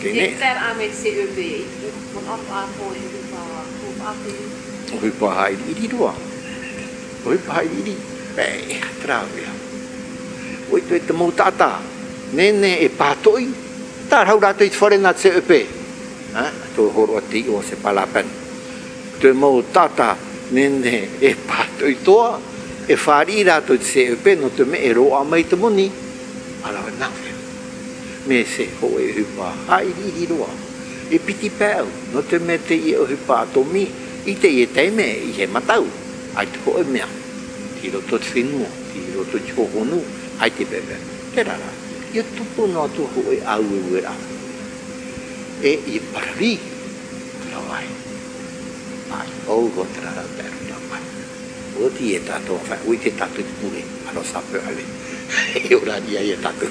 tene. Ter ame se ube, mon apa po Oi pa hai iri roa. Oi pa hai iri. Pe, trawea. Oi toi te mau tata. Nene e pātoi. Tā rau rātou i te whare nā te upe. Tō horo ati o se palapen. Te mau tata. Nene e pātoi toa. E whāri rātou i te upe no te me e roa mai te moni. Arawa nāwea. Me se ho e hupa. Hai iri roa. E piti pēu. No te me te i o hupa atomi. I te i e teime i he matau. Ai te ho e mea. Ti roto te whenua. Ti roto te hohonu. Ai te pepe. Te rara. Ia tupu no atu ho e au e ue rā. E i parawi. Rawai. Ai, au go te rara peru rawai. O ti e tātou whai. Ui te tātou te pure. Ano sape ale. E ora ni ai e tātou.